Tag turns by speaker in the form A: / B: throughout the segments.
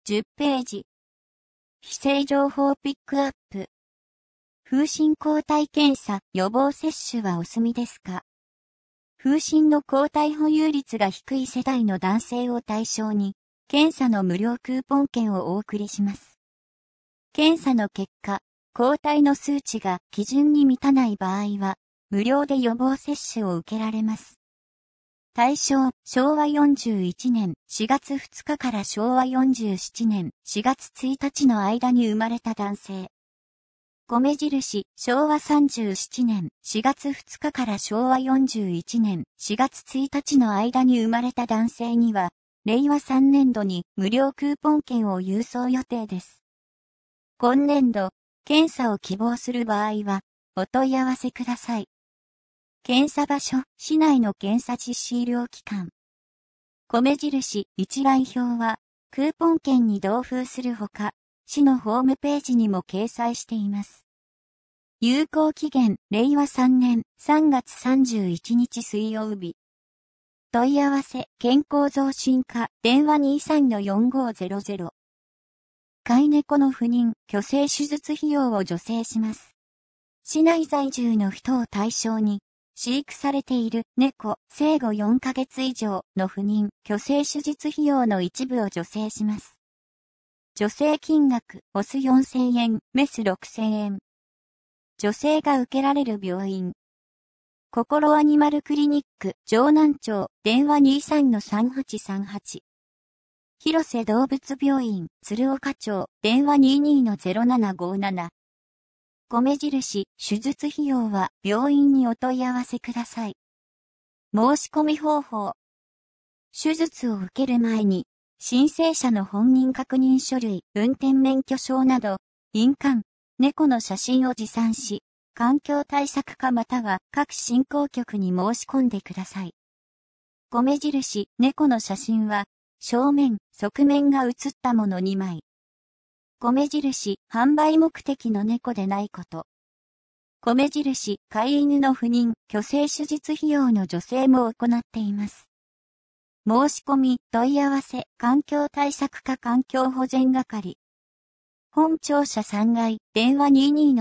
A: 10ページ。非正情報ピックアップ。風疹抗体検査予防接種はお済みですか？風疹の抗体保有率が低い世代の男性を対象に、検査の無料クーポン券をお送りします。検査の結果、抗体の数値が基準に満たない場合は、無料で予防接種を受けられます。対象、昭和41年4月2日から昭和47年4月1日の間に生まれた男性。米印、昭和37年4月2日から昭和41年4月1日の間に生まれた男性には、令和3年度に無料クーポン券を郵送予定です。今年度、検査を希望する場合は、お問い合わせください。検査場所、市内の検査実施医療機関。米印、一覧表は、クーポン券に同封するほか、市のホームページにも掲載しています。有効期限、令和3年3月31日水曜日。問い合わせ、健康増進課、電話 23-4500。飼い猫の不妊、去勢手術費用を助成します。市内在住の人を対象に、飼育されている猫、生後4ヶ月以上の不妊、去勢手術費用の一部を助成します。助成金額、オス4000円、メス6000円。助成が受けられる病院。心アニマルクリニック、城南町、電話 23-3838。広瀬動物病院、鶴岡町、電話 22-0757。米印、手術費用は病院にお問い合わせください。申し込み方法。手術を受ける前に、申請者の本人確認書類、運転免許証など、印鑑、猫の写真を持参し、環境対策課または各振興局に申し込んでください。米印、猫の写真は、正面、側面が写ったもの2枚。米印、販売目的の猫でないこと。米印、飼い犬の不妊、去勢手術費用の助成も行っています。申し込み、問い合わせ、環境対策課環境保全係。本庁舎3階、電話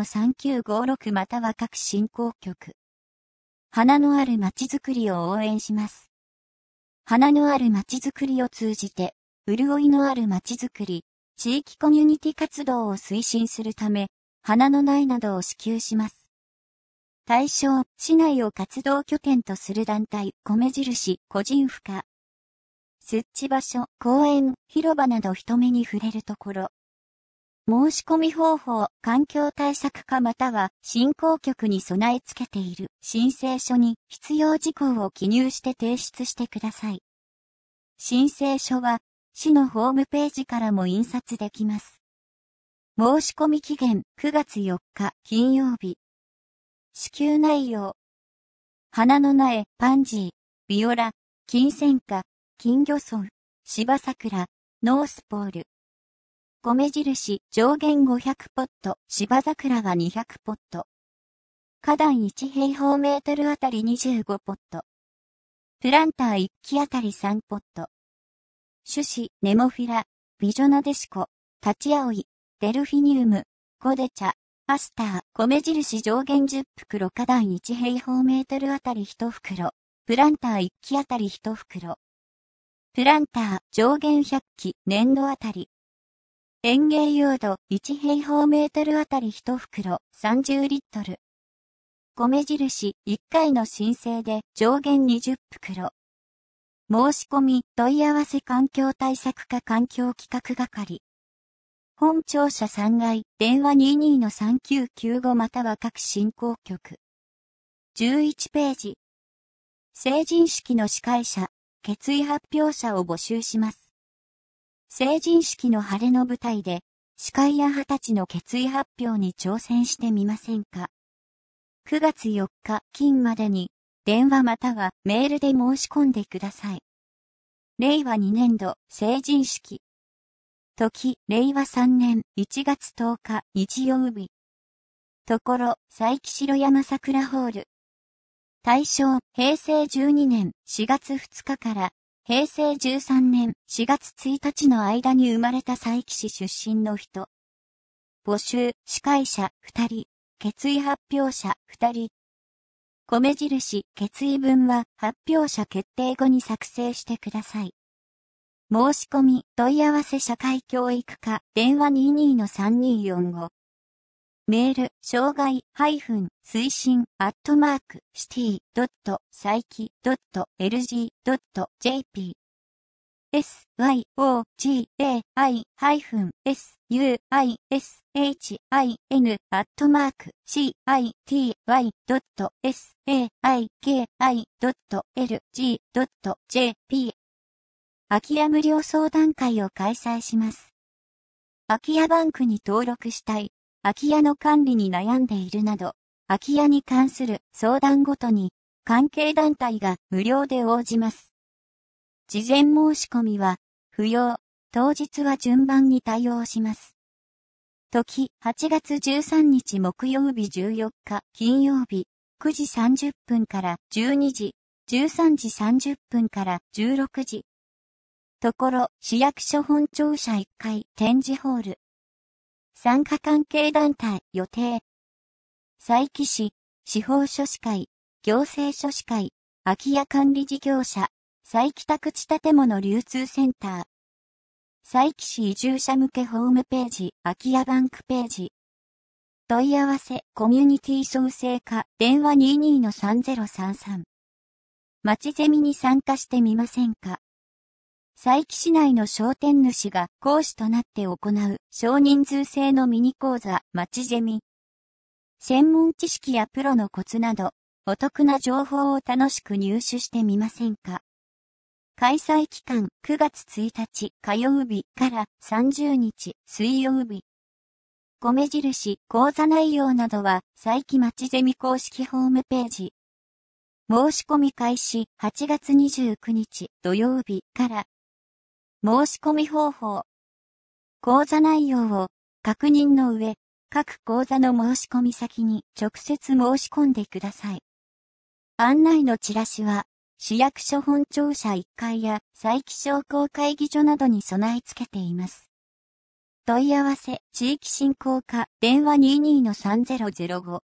A: 22-3956 または各振興局。花のあるまちづくりを応援します。花のあるまちづくりを通じて、潤いのあるまちづくり、地域コミュニティ活動を推進するため、花の苗などを支給します。対象、市内を活動拠点とする団体、米印、個人付加。設置場所、公園、広場など人目に触れるところ。申し込み方法、環境対策課または振興局に備え付けている申請書に必要事項を記入して提出してください。申請書は市のホームページからも印刷できます。申し込み期限9月4日金曜日。支給内容。花の苗、パンジー、ビオラ、金銭花、金魚草、芝桜、ノースポール。米印、上限500ポット、芝桜は200ポット。花壇1平方メートルあたり25ポット。プランター1基あたり3ポット。種子、ネモフィラ、ビジョナデシコ、タチアオイ、デルフィニウム、ゴデチャ、アスター、米印上限10袋花壇1平方メートルあたり1袋。プランター1基あたり1袋。プランター上限100基年度あたり。園芸用土1平方メートルあたり1袋30リットル。米印1回の申請で上限20袋。申し込み問い合わせ環境対策課環境企画係。本庁舎3階電話 22-3995 または各振興局。11ページ。成人式の司会者、決意発表者を募集します。成人式の晴れの舞台で、司会や20歳の決意発表に挑戦してみませんか。9月4日金までに、電話またはメールで申し込んでください。令和2年度成人式。時、令和3年1月10日日曜日。ところ、佐伯城山桜ホール。対象、平成12年4月2日から平成13年4月1日の間に生まれた佐伯市出身の人。募集、司会者2人、決意発表者2人。米印、決意文は発表者決定後に作成してください。申し込み、問い合わせ社会教育課、電話 22-3245。メール、障害、推進、city.saiki.lg.jp。syuishink.citi.saiki.lg.jp。空き家無料相談会を開催します。空き家バンクに登録したい、空き家の管理に悩んでいるなど、空き家に関する相談ごとに、関係団体が無料で応じます。事前申し込みは、不要、当日は順番に対応します。時、8月13日木曜日14日金曜日、9時30分から12時、13時30分から16時。ところ、市役所本庁舎1階展示ホール。参加関係団体予定。佐伯市、司法書士会、行政書士会、空き家管理事業者、佐伯宅地建物流通センター。佐伯市移住者向けホームページ、空き家バンクページ。問い合わせ、コミュニティ創生課、電話 22-3033。町ゼミに参加してみませんか？佐伯市内の商店主が講師となって行う少人数制のミニ講座、町ゼミ。専門知識やプロのコツなど、お得な情報を楽しく入手してみませんか？開催期間9月1日火曜日から30日水曜日。米印、講座内容などは佐伯町ゼミ公式ホームページ。申し込み開始8月29日土曜日から。申し込み方法。講座内容を確認の上、各講座の申し込み先に直接申し込んでください。案内のチラシは、市役所本庁舎1階や佐伯商工会議所などに備え付けています。問い合わせ、地域振興課、電話 22-3005。